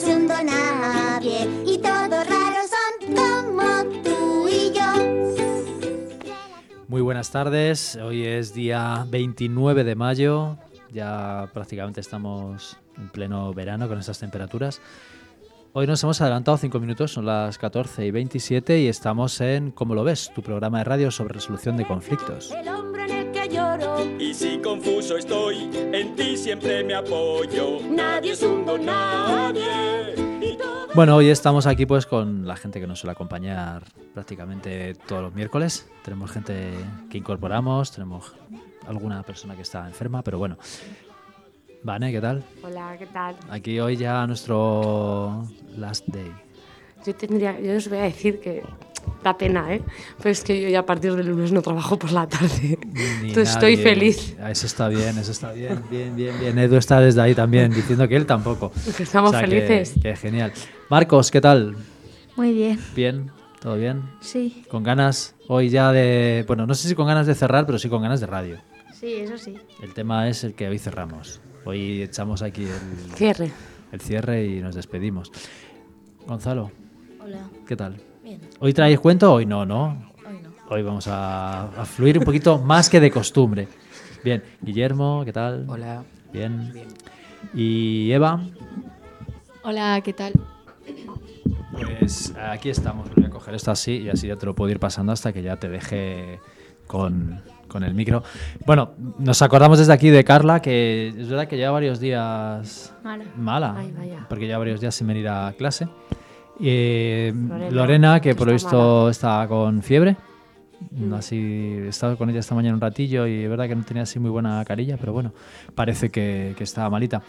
es un don nadie y todos raros son como tú y yo. Muy buenas tardes, hoy es día 29 de mayo, ya prácticamente estamos en pleno verano con estas temperaturas. Hoy nos hemos adelantado 5 minutos, son las 14:27 y estamos en ¿Cómo lo ves?, tu programa de radio sobre resolución de conflictos. El hombre en el que lloro, Y si confuso estoy, en ti siempre me apoyo. nadie es un don nadie. Y todo Bueno, hoy estamos aquí pues con la gente que nos suele acompañar prácticamente todos los miércoles. Tenemos gente que incorporamos, tenemos alguna persona que está enferma, pero bueno. Vane, ¿qué tal? Hola, ¿qué tal? Aquí hoy ya nuestro last day. Yo os voy a decir que da pena, ¿eh? Pero es que yo ya a partir del lunes no trabajo por la tarde. Ni Entonces estoy nadie. feliz. Eso está bien, bien. Edu está desde ahí también, diciendo que él tampoco. Que estamos felices. Que genial. Marcos, ¿qué tal? Muy bien, ¿Bien? ¿Todo bien? sí, ¿Con ganas hoy ya de... Bueno, no sé si con ganas de cerrar, pero sí con ganas de radio. sí, eso sí. El tema es el que hoy cerramos. Hoy echamos aquí Cierre. el cierre y nos despedimos. Gonzalo, Hola, ¿qué tal? bien, ¿Hoy traéis cuento o hoy no? hoy no. Hoy vamos a fluir un poquito más que de costumbre. Bien, Guillermo, ¿qué tal? Hola. Bien. ¿Y Eva? Hola, ¿qué tal? Pues aquí estamos. Voy a coger esto así y así ya te lo puedo ir pasando hasta que ya te deje con el micro. Bueno, nos acordamos desde aquí de Carla, que es verdad que lleva varios días mala, Ay, vaya. porque lleva varios días sin venir a clase. Lorena, Lorena, que por lo está visto está con fiebre. Así, he estado con ella esta mañana un ratillo y es verdad que no tenía así muy buena carilla, pero bueno, parece que estaba malita.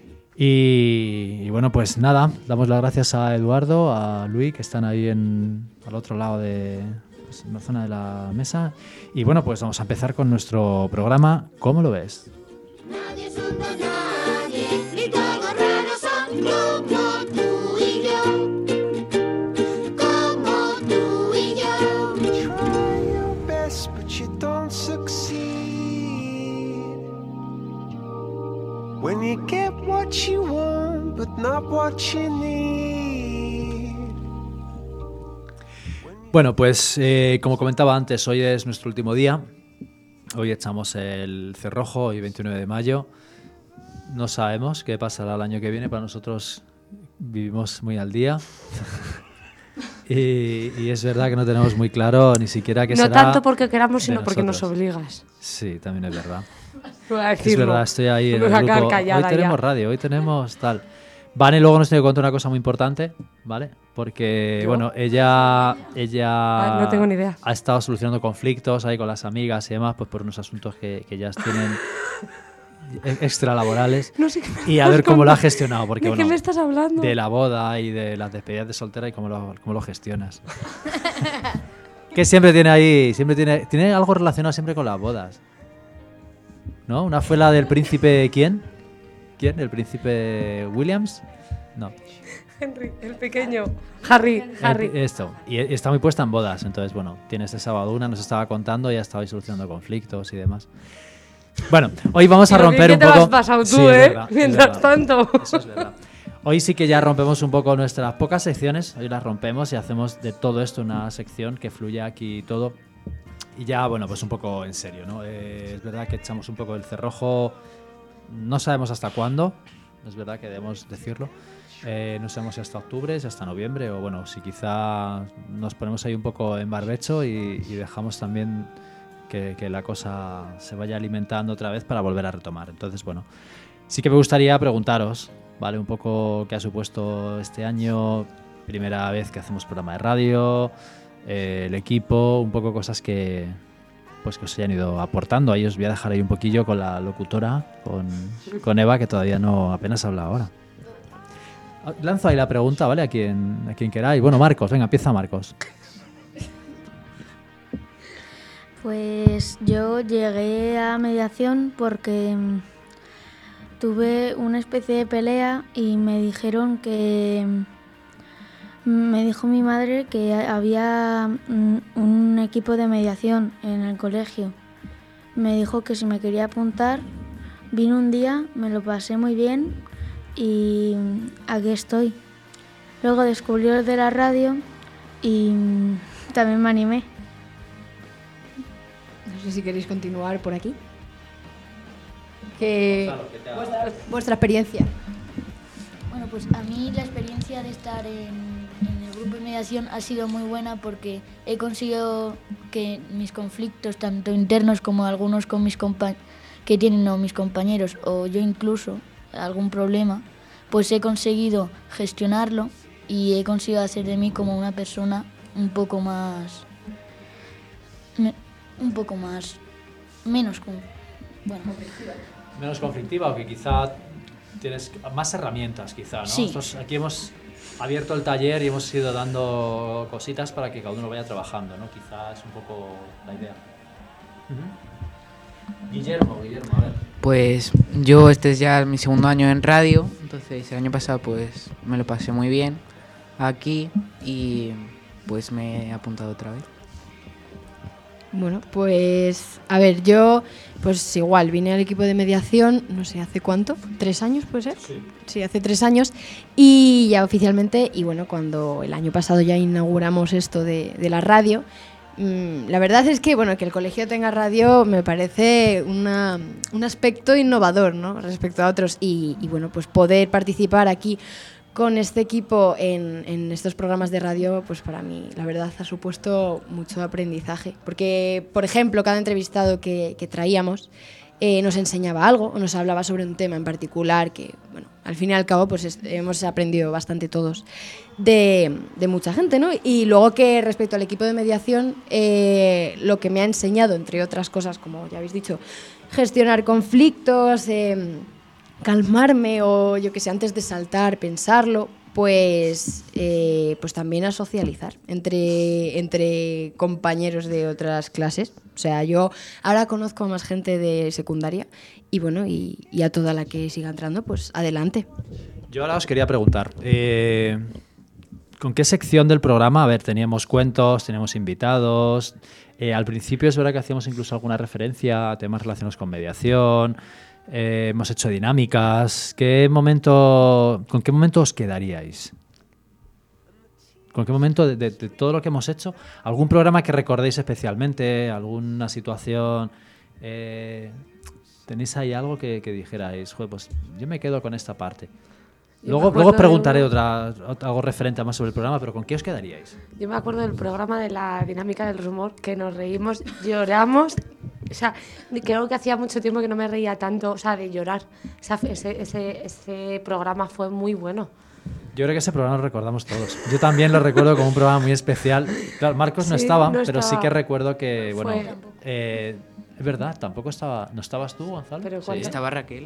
Y bueno, pues nada, damos las gracias a Eduardo, a Luis, que están ahí al otro lado de en la zona de la mesa. Y bueno, pues vamos a empezar con nuestro programa. ¿Cómo lo ves? Nadie es un don nadie y todos raros son como tú y yo. Como tú y yo. Try your best, but you don't succeed. When you get what you want, but not what you need. Bueno, pues como comentaba antes, hoy es nuestro último día. Hoy echamos el cerrojo, hoy 29 de mayo. No sabemos qué pasará el año que viene. Para nosotros vivimos muy al día. Y es verdad que no tenemos muy claro ni siquiera qué No será tanto porque queramos, de sino porque nos nosotros. obligas. Sí, también es verdad. Voy a Es decirlo. verdad, estoy ahí en Me el voy a quedar grupo. callada Hoy tenemos ya. radio, hoy tenemos tal. Vane luego nos tiene que contar una cosa muy importante, ¿vale? Porque, ¿Yo? bueno, ella No tengo ni idea. ha estado solucionando conflictos ahí con las amigas y demás, pues por unos asuntos que ellas tienen extralaborales. No sé qué me Y a estás ver cómo lo ha contando. gestionado, porque, ¿De bueno, qué me estás hablando? de la boda y de las despedidas de soltera y cómo lo gestionas. Que siempre tiene ahí, tiene algo relacionado siempre con las bodas. ¿No? Una fue la del príncipe, ¿quién? ¿Quién? ¿El príncipe Williams? No. Henry, el pequeño. Harry. Esto. Y está muy puesta en bodas. Entonces, bueno, tiene este sábado una, nos estaba contando, ya estaba ahí solucionando conflictos y demás. Bueno, hoy vamos a Pero romper bien un que te poco... lo has pasado tú, Sí, es ¿eh? verdad, es Mientras verdad. tanto. Eso es verdad. Hoy sí que ya rompemos un poco nuestras pocas secciones. Hoy las rompemos y hacemos de todo esto una sección que fluya aquí todo. Y ya, bueno, pues un poco en serio, ¿no? Es verdad que echamos un poco el cerrojo. No sabemos hasta cuándo. Es verdad que debemos decirlo. No sabemos si hasta octubre, si hasta noviembre, o bueno, si quizá nos ponemos ahí un poco en barbecho y dejamos también que la cosa se vaya alimentando otra vez para volver a retomar. Entonces, bueno, sí que me gustaría preguntaros, ¿vale? Un poco qué ha supuesto este año, primera vez que hacemos programa de radio, el equipo, un poco cosas que pues que os hayan ido aportando. Ahí os voy a dejar ahí un poquillo con la locutora, con Eva, que todavía no apenas habla ahora. Lanzo ahí la pregunta, ¿vale? A quien queráis. Bueno, Marcos, venga, empieza Marcos. Pues yo llegué a mediación porque tuve una especie de pelea y me dijeron que... Me dijo mi madre que había un equipo de mediación en el colegio. Me dijo que si me quería apuntar, vine un día, me lo pasé muy bien, y aquí estoy. Luego descubrí el de la radio y también me animé. No sé si queréis continuar por aquí. Vuestra experiencia. Bueno, pues a mí la experiencia de estar en el grupo de mediación ha sido muy buena porque he conseguido que mis conflictos, tanto internos como algunos con mis que tienen mis compañeros o yo incluso, algún problema, pues he conseguido gestionarlo y he conseguido hacer de mí como una persona un poco más menos conflictiva, o que quizá tienes más herramientas, quizá, ¿no? Sí. Nosotros aquí hemos abierto el taller y hemos ido dando cositas para que cada uno vaya trabajando, ¿no? Quizá es un poco la idea. Guillermo, a ver. Pues yo este es ya mi segundo año en radio, entonces el año pasado pues me lo pasé muy bien aquí y pues me he apuntado otra vez. Bueno, pues a ver, yo pues igual vine al equipo de mediación, no sé, ¿hace cuánto? ¿3 años puede ser? Sí, hace 3 años y ya oficialmente, y bueno, cuando el año pasado ya inauguramos esto de la radio, la verdad es que bueno, que el colegio tenga radio me parece un aspecto innovador, ¿no? Respecto a otros y bueno, pues poder participar aquí con este equipo en estos programas de radio, pues para mí la verdad ha supuesto mucho aprendizaje, porque por ejemplo cada entrevistado que traíamos nos enseñaba algo o nos hablaba sobre un tema en particular que, bueno, al fin y al cabo pues hemos aprendido bastante todos de mucha gente, ¿no? Y luego que respecto al equipo de mediación, lo que me ha enseñado, entre otras cosas, como ya habéis dicho, gestionar conflictos, calmarme o yo que sé, antes de saltar, pensarlo, pues también a socializar entre compañeros de otras clases. O sea, yo ahora conozco a más gente de secundaria y bueno, y a toda la que siga entrando, pues adelante. Yo ahora os quería preguntar, ¿con qué sección del programa? A ver, teníamos cuentos, teníamos invitados, al principio es verdad que hacíamos incluso alguna referencia a temas relacionados con mediación. Hemos hecho dinámicas. ¿Con qué momento os quedaríais? ¿Con qué momento de todo lo que hemos hecho? ¿Algún programa que recordéis especialmente? ¿Alguna situación? ¿Tenéis ahí algo que dijerais? Joder, pues yo me quedo con esta parte. Luego os preguntaré algo referente más sobre el programa, pero ¿con qué os quedaríais? Yo me acuerdo del programa de la dinámica del rumor, que nos reímos, lloramos. O sea, creo que hacía mucho tiempo que no me reía tanto, o sea, de llorar. O sea, ese programa fue muy bueno. Yo creo que ese programa lo recordamos todos. Yo también lo recuerdo como un programa muy especial. Claro, Marcos no estaba, pero sí que recuerdo que, bueno, es verdad, tampoco estaba. ¿No estabas tú, Gonzalo? Pero sí. Estaba Raquel.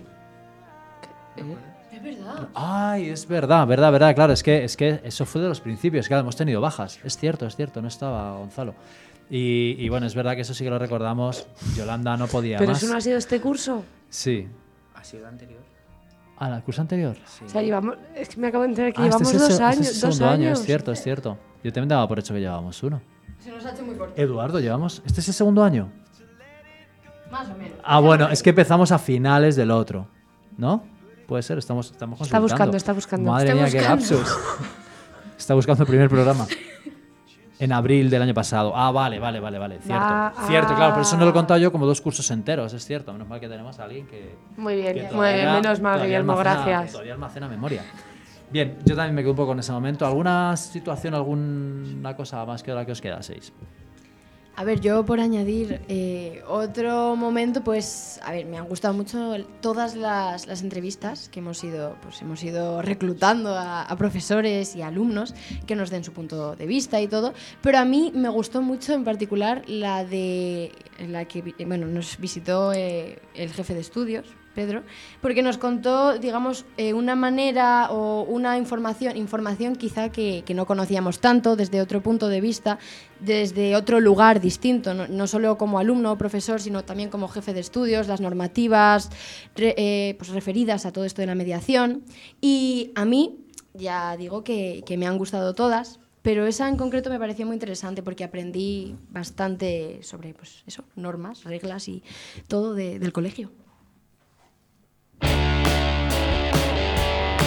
Es verdad. Ay, es verdad, claro, es que eso fue de los principios, claro, hemos tenido bajas, es cierto, no estaba Gonzalo. Y bueno, es verdad que eso sí que lo recordamos, Yolanda no podía ¿Pero más. eso no ha sido este curso? Sí. ¿Ha sido el anterior? ¿El curso anterior? Sí. O sea, es que me acabo de enterar que llevamos 2 años. Este es el segundo año, es cierto. Yo también daba por hecho que llevábamos uno. Se nos ha hecho muy corto. Eduardo, ¿este es el segundo año? Más o menos. Ah, bueno, es que empezamos a finales del otro, ¿no? Puede ser, estamos consultando. Está buscando. Madre mía, qué lapsus. Está buscando el primer programa. En abril del año pasado. Ah, vale. Cierto, claro. Por eso no lo he contado yo como 2 cursos enteros, es cierto. Menos mal que tenemos a alguien que... Muy bien, menos mal, Guillermo, gracias. Todavía almacena memoria. Bien, yo también me quedo un poco con ese momento. ¿Alguna situación, alguna cosa más que la que os quedaseis? A ver, yo por añadir otro momento, pues, a ver, me han gustado mucho todas las entrevistas que hemos ido reclutando a profesores y alumnos que nos den su punto de vista y todo, pero a mí me gustó mucho en particular la que nos visitó el jefe de estudios, Pedro, porque nos contó, digamos, una manera o una información quizá que no conocíamos tanto, desde otro punto de vista, desde otro lugar distinto, no solo como alumno o profesor, sino también como jefe de estudios, las normativas pues referidas a todo esto de la mediación. Y a mí, ya digo que me han gustado todas, pero esa en concreto me pareció muy interesante porque aprendí bastante sobre pues eso, normas, reglas y todo del colegio.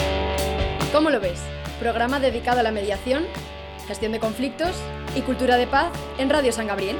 ¿Cómo lo ves? Programa dedicado a la mediación, gestión de conflictos y cultura de paz en Radio San Gabriel.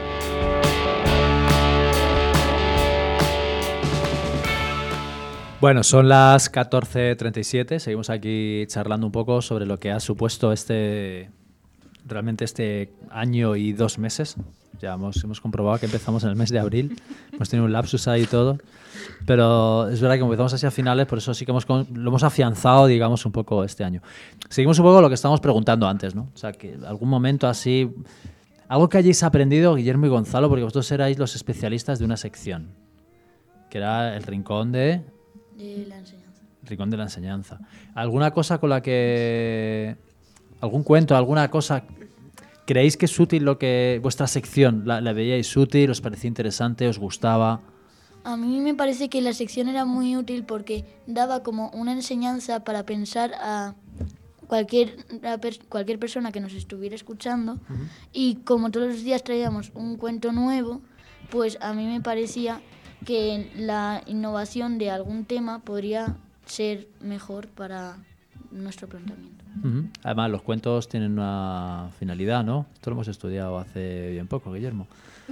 Bueno, son las 14:37, seguimos aquí charlando un poco sobre lo que ha supuesto realmente este año y 2 meses. Ya hemos comprobado que empezamos en el mes de abril, hemos tenido un lapsus ahí y todo, pero es verdad que empezamos así a finales, por eso sí que lo hemos afianzado, digamos, un poco este año. Seguimos un poco lo que estábamos preguntando antes, ¿no? O sea, que algún momento así, algo que hayáis aprendido, Guillermo y Gonzalo, porque vosotros erais los especialistas de una sección, que era el rincón de la enseñanza. Rincón de la enseñanza. ¿Alguna cosa con la que... algún cuento, alguna cosa... ¿Creéis que es útil lo que... vuestra sección la veíais útil, os parecía interesante, os gustaba? A mí me parece que la sección era muy útil porque daba como una enseñanza para pensar a cualquier persona que nos estuviera escuchando. Y como todos los días traíamos un cuento nuevo, pues a mí me parecía que la innovación de algún tema podría ser mejor para nuestro planteamiento. Además, los cuentos tienen una finalidad, ¿no? Esto lo hemos estudiado hace bien poco, Guillermo.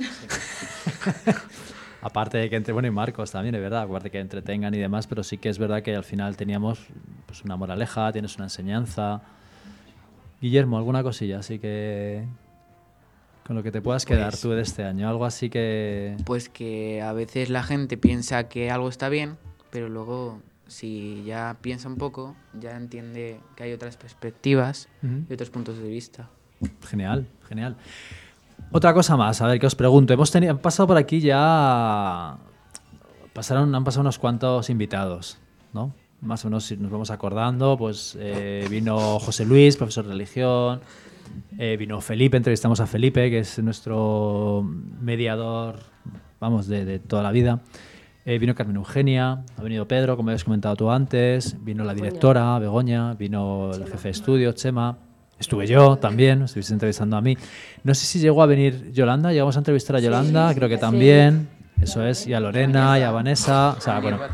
Aparte de que y Marcos también, es verdad, aparte de que entretengan y demás, pero sí que es verdad que al final teníamos pues, una moraleja, tienes una enseñanza. Guillermo, alguna cosilla así que... con lo que te puedas quedar tú de este año, algo así que... Pues que a veces la gente piensa que algo está bien, pero luego si ya piensa un poco, ya entiende que hay otras perspectivas y otros puntos de vista. Genial, genial. Otra cosa más, a ver, que os pregunto. Han pasado por aquí ya... han pasado unos cuantos invitados, ¿no? Más o menos, si nos vamos acordando, pues vino José Luis, profesor de religión... vino Felipe, entrevistamos a Felipe, que es nuestro mediador, vamos, de toda la vida. Vino Carmen Eugenia, ha venido Pedro, como habías comentado tú antes, vino la directora, Begoña, vino el jefe de estudio, Chema, estuve yo también, estuviste entrevistando a mí. No sé si llegó a venir Yolanda, llegamos a entrevistar a Yolanda, creo que también, eso es, y a Lorena, y a Vanessa, o sea, bueno,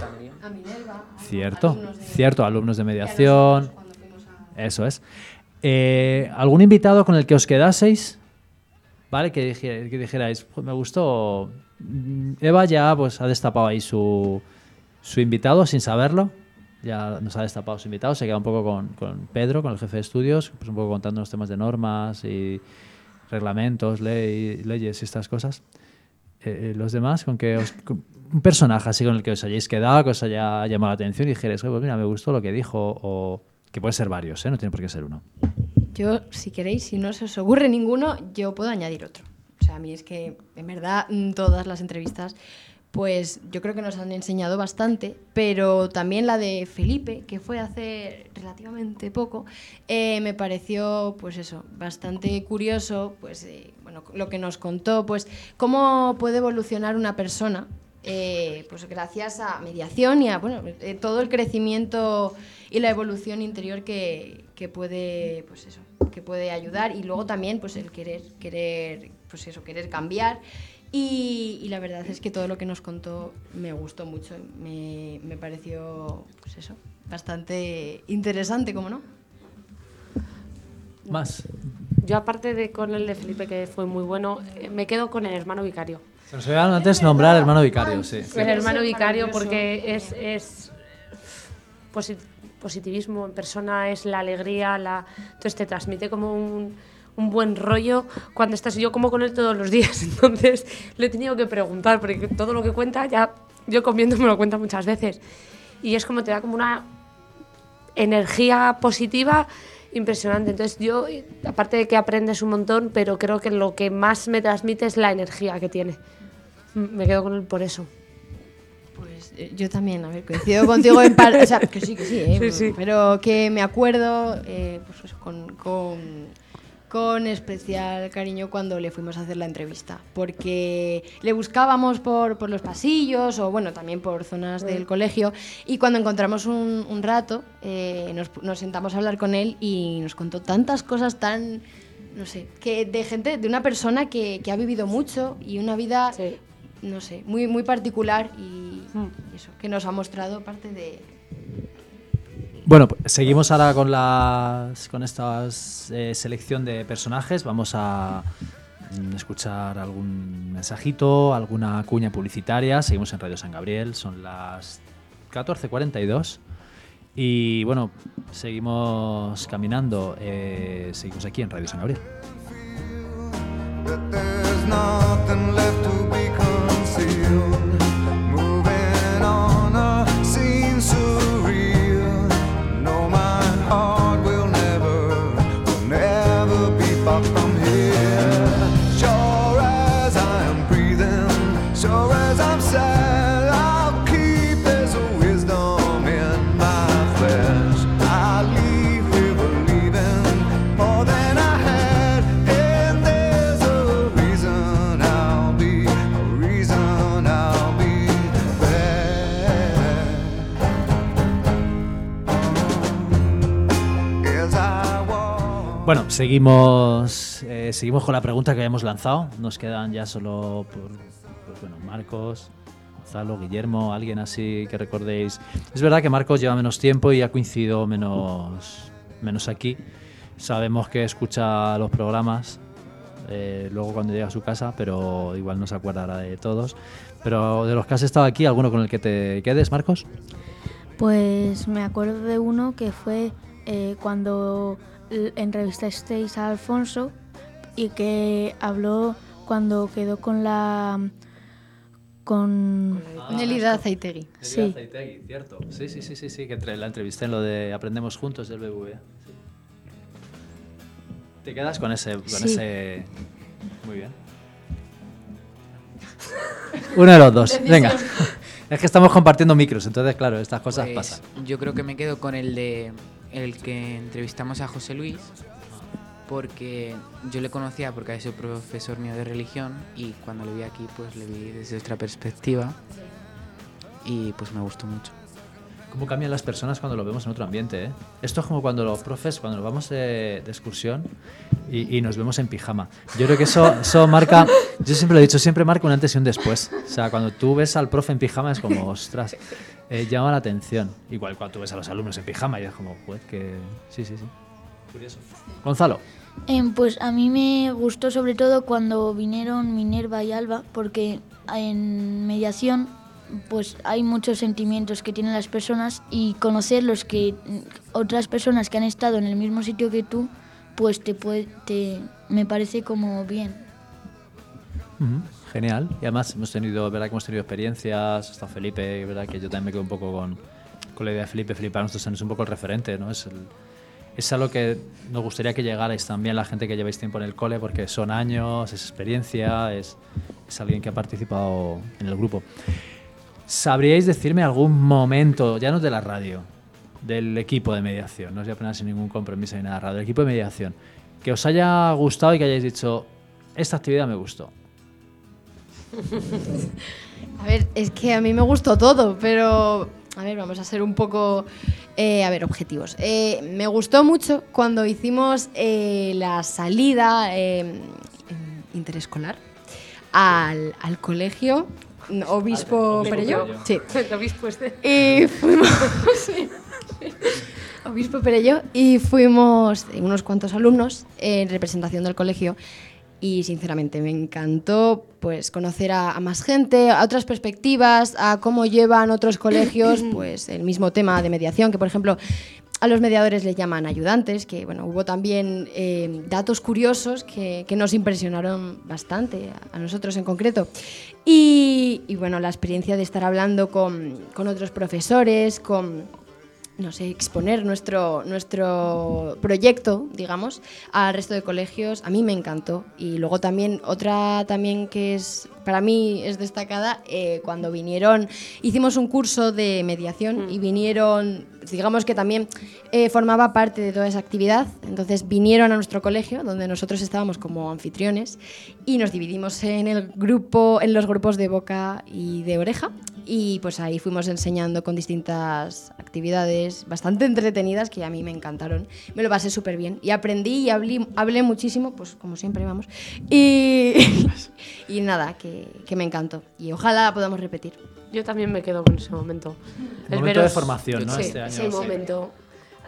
cierto, alumnos de mediación, eso es. ¿Algún invitado con el que os quedaseis? ¿Vale? Que dijerais, pues me gustó. Eva ya pues ha destapado ahí su invitado sin saberlo. Ya nos ha destapado su invitado. Se queda un poco con Pedro, con el jefe de estudios, pues un poco contando los temas de normas y reglamentos, leyes y estas cosas. Los demás, con un personaje así con el que os hayáis quedado, que os haya llamado la atención y dijerais, pues mira, me gustó lo que dijo, o que puede ser varios, no tiene por qué ser uno. Yo, si queréis, si no se os ocurre ninguno, yo puedo añadir otro. O sea, a mí es que, en verdad, todas las entrevistas, pues yo creo que nos han enseñado bastante, pero también la de Felipe, que fue hace relativamente poco, me pareció, pues eso, bastante curioso, pues bueno, lo que nos contó, pues cómo puede evolucionar una persona, pues gracias a mediación y a, bueno, todo el crecimiento y la evolución interior que puede, pues eso, que puede ayudar, y luego también pues el querer pues eso, querer cambiar, y la verdad es que todo lo que nos contó me gustó mucho, me pareció pues eso, bastante interesante, ¿cómo no? Más. Yo, aparte de con el de Felipe, que fue muy bueno, me quedo con el hermano vicario. Se nos olvidaba antes nombrar al hermano vicario, sí. El hermano vicario, porque es positivismo en persona, es la alegría, entonces te transmite como un buen rollo cuando estás. Yo como con él todos los días, entonces le he tenido que preguntar, porque todo lo que cuenta, ya yo comiendo me lo cuenta muchas veces, y es como te da como una energía positiva impresionante. Entonces yo, aparte de que aprendes un montón, pero creo que lo que más me transmite es la energía que tiene. Me quedo con él por eso. Pues yo también, a ver, coincido contigo en parte, o sea, que sí, sí. Pero que me acuerdo pues eso, con especial cariño cuando le fuimos a hacer la entrevista, porque le buscábamos por los pasillos o bueno, también por zonas del colegio, y cuando encontramos un rato nos sentamos a hablar con él y nos contó tantas cosas tan, no sé, que de una persona que ha vivido mucho y una vida, no sé, muy, muy particular, y eso, que nos ha mostrado parte Bueno, pues seguimos ahora con esta selección de personajes. Vamos a escuchar algún mensajito, alguna cuña publicitaria. Seguimos en Radio San Gabriel, son las 14:42 y bueno, seguimos caminando, seguimos aquí en Radio San Gabriel. Bueno, seguimos con la pregunta que habíamos lanzado. Nos quedan ya solo Marcos, Gonzalo, Guillermo, alguien así que recordéis. Es verdad que Marcos lleva menos tiempo y ha coincidido menos aquí. Sabemos que escucha los programas luego cuando llega a su casa, pero igual no se acordará de todos. Pero de los que has estado aquí, ¿alguno con el que te quedes, Marcos? Pues me acuerdo de uno que fue cuando entrevistasteis a Alfonso y que habló cuando quedó con Nelida Azaitegui. Sí. Nelida Azaitegui, cierto. Sí, que la entrevisté en lo de Aprendemos Juntos del BBVA. Sí. ¿Te quedas con ese? Muy bien. Uno de los dos, venga. Es que estamos compartiendo micros, entonces claro, estas cosas pasan. Yo creo que me quedo con el que entrevistamos a José Luis, porque yo le conocía porque había sido profesor mío de religión y cuando le vi aquí pues le vi desde otra perspectiva y pues me gustó mucho. ¿Cómo cambian las personas cuando lo vemos en otro ambiente? Esto es como cuando los profes, cuando nos vamos de excursión y nos vemos en pijama. Yo creo que eso marca, yo siempre lo he dicho, siempre marca un antes y un después. O sea, cuando tú ves al profe en pijama es como, ostras, llama la atención. Igual cuando tú ves a los alumnos en pijama y es como, pues que... Sí. Curioso. Gonzalo. Pues a mí me gustó sobre todo cuando vinieron Minerva y Alba, porque en mediación pues hay muchos sentimientos que tienen las personas y conocer los que otras personas que han estado en el mismo sitio que tú, pues me parece como bien. Genial. Y además hemos tenido experiencias, está Felipe, verdad que yo también me quedo un poco con la idea de Felipe. Felipe para nosotros es un poco el referente, ¿no? Es algo que nos gustaría que llegarais también la gente que lleváis tiempo en el cole, porque son años, es experiencia, es alguien que ha participado en el grupo. ¿Sabríais decirme algún momento, ya no de la radio, del equipo de mediación, no os voy a poner sin ningún compromiso ni nada raro, del equipo de mediación, que os haya gustado y que hayáis dicho, esta actividad me gustó? A ver, es que a mí me gustó todo, pero a ver, vamos a ser un poco objetivos. Me gustó mucho cuando hicimos la salida interescolar al colegio Obispo Perelló. Sí. El obispo este. Y fuimos... sí. Obispo Perelló. Y fuimos unos cuantos alumnos en representación del colegio. Y sinceramente me encantó pues conocer a más gente, a otras perspectivas, a cómo llevan otros colegios pues el mismo tema de mediación, que por ejemplo a los mediadores les llaman ayudantes, que bueno, hubo también datos curiosos que nos impresionaron bastante, a nosotros en concreto. Y bueno, la experiencia de estar hablando con otros profesores, no sé, exponer nuestro proyecto, digamos, al resto de colegios, a mí me encantó. Y luego también, otra también que es para mí es destacada, cuando vinieron, hicimos un curso de mediación y vinieron, digamos que también formaba parte de toda esa actividad, entonces vinieron a nuestro colegio, donde nosotros estábamos como anfitriones, y nos dividimos en los grupos de boca y de oreja, y pues ahí fuimos enseñando con distintas actividades bastante entretenidas que a mí me encantaron. Me lo pasé súper bien y aprendí y hablé muchísimo, pues como siempre vamos, y nada, que me encantó y ojalá podamos repetir. Yo también me quedo con ese momento. Momento de formación, ¿no? Sí, Este año. ese momento.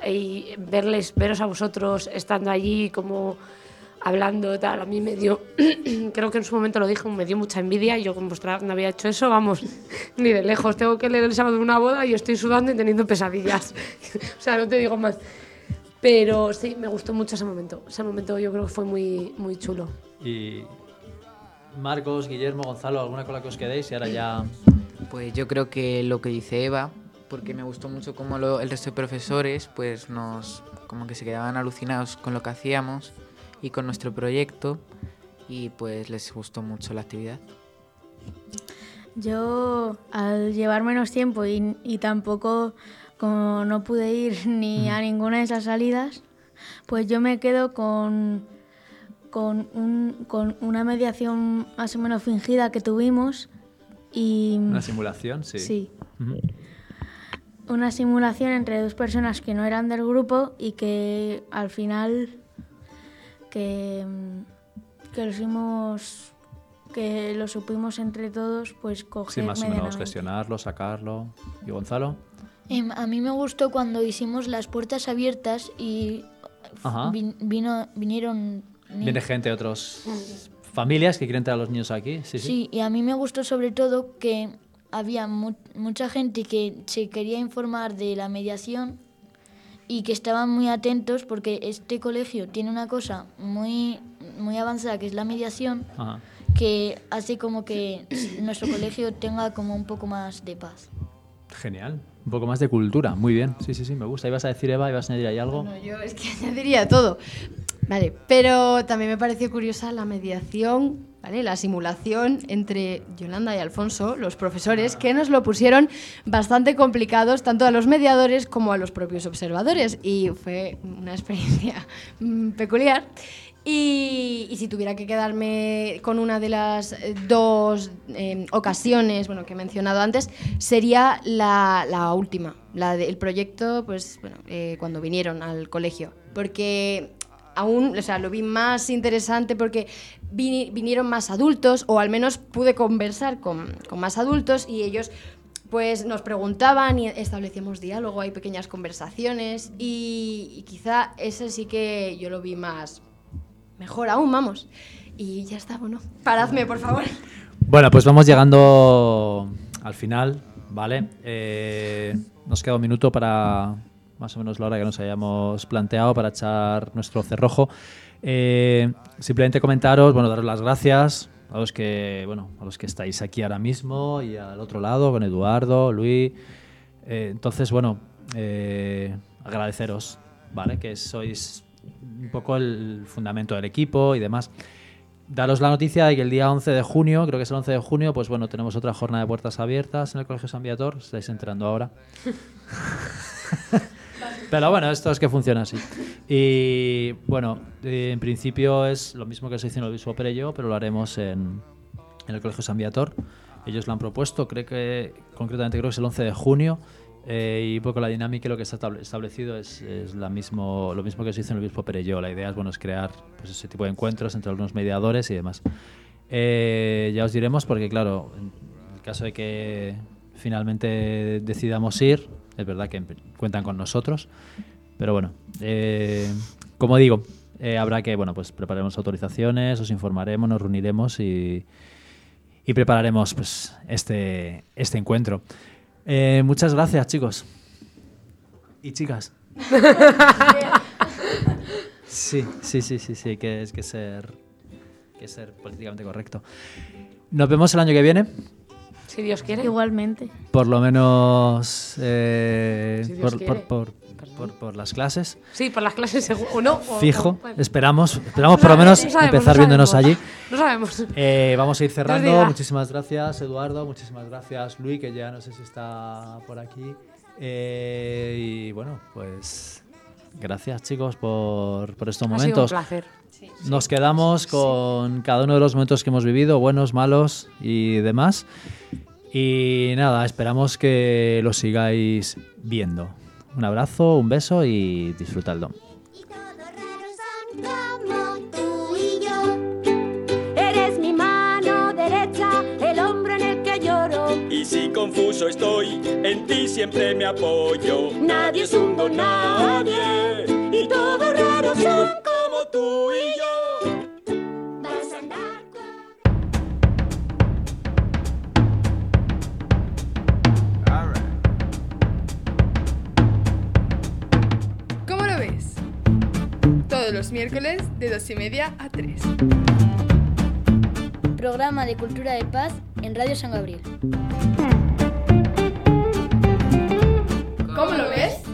y veros a vosotros estando allí como hablando, tal, a mí me dio, creo que en su momento lo dije, me dio mucha envidia. Yo con vuestra edad no había hecho eso, vamos, ni de lejos. Tengo que leer el sábado de una boda y estoy sudando y teniendo pesadillas. O sea, no te digo más. Pero sí, me gustó mucho ese momento. Ese momento yo creo que fue muy, muy chulo. Y Marcos, Guillermo, Gonzalo, ¿alguna con la que os quedéis? Y ahora ya... Pues yo creo que lo que dice Eva, porque me gustó mucho cómo el resto de profesores pues como que se quedaban alucinados con lo que hacíamos y con nuestro proyecto, y pues les gustó mucho la actividad. Yo, al llevar menos tiempo y tampoco, como no pude ir ni a ninguna de esas salidas, pues yo me quedo con una mediación más o menos fingida que tuvimos. ¿Una simulación? Sí. Sí. Una simulación entre dos personas que no eran del grupo y que al final que lo supimos entre todos, pues coger Sí, más o menos medianamente. gestionarlo, sacarlo. ¿Y Gonzalo? A mí me gustó cuando hicimos las puertas abiertas y Ajá. vinieron Viene gente de otras familias que quieren traer a los niños aquí. Sí, sí. Sí, y a mí me gustó sobre todo que había mucha gente que se quería informar de la mediación y que estaban muy atentos porque este colegio tiene una cosa muy, muy avanzada que es la mediación, Ajá. que hace como que nuestro colegio tenga como un poco más de paz. Genial. Un poco más de cultura. Muy bien. Sí, sí, sí, me gusta. ¿Ibas a decir, Eva? ¿Ibas a añadir ahí algo? No, yo es que añadiría todo. Vale, pero también me pareció curiosa la mediación, ¿vale? La simulación entre Yolanda y Alfonso, los profesores, que nos lo pusieron bastante complicados tanto a los mediadores como a los propios observadores. Y fue una experiencia peculiar. Y si tuviera que quedarme con una de las dos ocasiones que he mencionado antes, sería la última, la del proyecto, pues cuando vinieron al colegio. Porque aún, lo vi más interesante porque vinieron más adultos, o al menos pude conversar con más adultos, y ellos pues nos preguntaban y establecíamos diálogo, hay pequeñas conversaciones, y quizá ese sí que yo lo vi mejor aún, vamos. Y ya está, bueno, paradme, por favor. Bueno, pues vamos llegando al final, ¿vale? Nos queda un minuto para más o menos la hora que nos hayamos planteado para echar nuestro cerrojo. Simplemente comentaros, daros las gracias a los que estáis aquí ahora mismo y al otro lado con Eduardo, Luis. Entonces, agradeceros, ¿vale? Que sois un poco el fundamento del equipo y demás. Daros la noticia de que el día 11 de junio, creo que es el 11 de junio, pues tenemos otra jornada de puertas abiertas en el Colegio San Viator. Os estáis enterando ahora. Pero esto es que funciona así. Y en principio es lo mismo que se hizo en el Obispo Perelló, pero lo haremos en el Colegio San Viator. Ellos lo han propuesto, concretamente creo que es el 11 de junio. Y un poco la dinámica y lo que está establecido es lo mismo que se hizo en el Obispo Perelló. La idea es crear ese tipo de encuentros entre algunos mediadores y demás. Ya os diremos, porque claro, en el caso de que finalmente decidamos ir, es verdad que cuentan con nosotros, pero como digo, habrá que prepararemos autorizaciones, os informaremos, nos reuniremos y prepararemos este encuentro. Muchas gracias, chicos y chicas. Sí, que es que ser políticamente correcto. Nos vemos el año que viene. Si Dios quiere. Igualmente. Por lo menos Si Dios quiere. por las clases. Sí, por las clases o no. Fijo. Esperamos por lo menos empezar viéndonos allí. No sabemos. Vamos a ir cerrando. Diga. Muchísimas gracias, Eduardo. Muchísimas gracias, Luis, que ya no sé si está por aquí. Y pues gracias, chicos, por estos momentos. Ha sido un placer. Nos quedamos con cada uno de los momentos que hemos vivido, buenos, malos y demás. Y nada, esperamos que lo sigáis viendo. Un abrazo, un beso y disfrutadlo. Como tú y yo. Eres mi mano derecha, el hombro en el que lloro. Y si confuso estoy, en ti siempre siempre me apoyo. Nadie es un don nadie y todos raros son como tú y yo. Vas a andar ¿Cómo lo ves? Todos los miércoles de 2:30 a 3. Programa de Cultura de Paz en Radio San Gabriel. ¿Cómo lo ves?